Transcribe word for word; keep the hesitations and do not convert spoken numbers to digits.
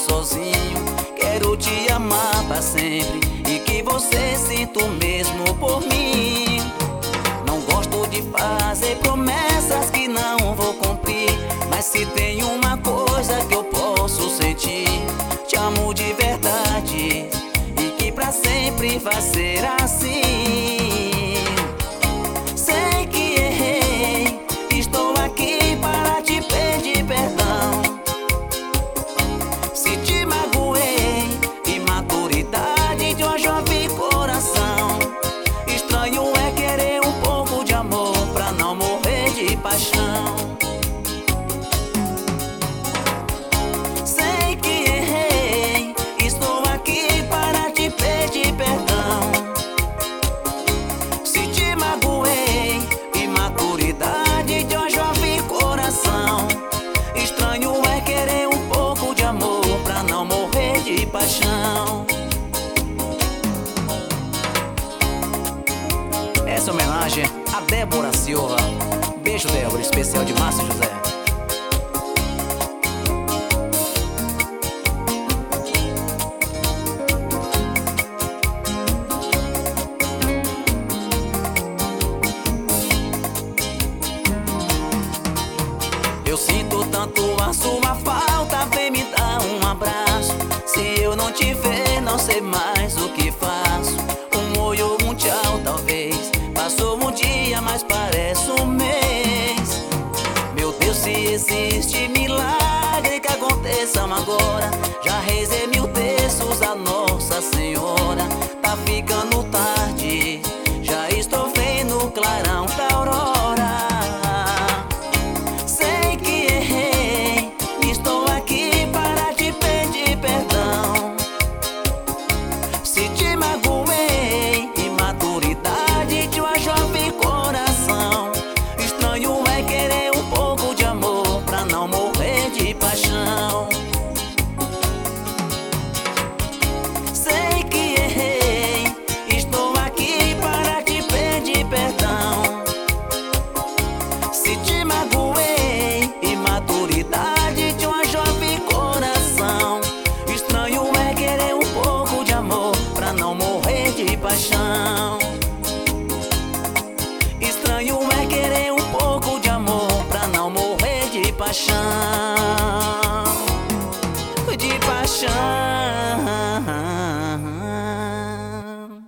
sozinho. Quero te amar pra sempre e que você sinta o mesmo por mim. Não gosto de fazer promessas que não vou cumprir, mas se tem uma coisa que eu posso sentir, te amo de verdade e que pra sempre vai ser assim. Sei que errei, estou aqui para te pedir perdão. Se te magoei, imaturidade de um jovem coração. Estranho é querer um pouco de amor pra não morrer de paixão. Sei que errei, estou aqui para te pedir perdão. Se te magoei, imaturidade de um jovem coração. Estranho é querer um pouco de amor pra não morrer de paixão. Essa homenagem a Débora Silva. Beijo, Débora, especial de Márcio José. Eu sinto tanto a sua falta, vem me dar um abraço. Se eu não te ver, não sei mais o que faço. Um oi ou um tchau, talvez. Passou um dia, mas parece um mês. Meu Deus, se existe milagre que aconteça agora. Já rezei mil terços a Nossa Senhora. Tá ficando tarde, já estou vendo o clarão da aurora. Sei que errei, estou aqui para te pedir perdão. Se te magoei, imaturidade de uma jovem coração. Estranho é querer um pouco de amor pra não morrer de paixão. Sei que errei, estou aqui para te pedir perdão. Se te magoei, imaturidade de uma jovem coração. Estranho é querer um pouco de amor pra não morrer de paixão. Estranho é querer um pouco de amor pra não morrer de paixão.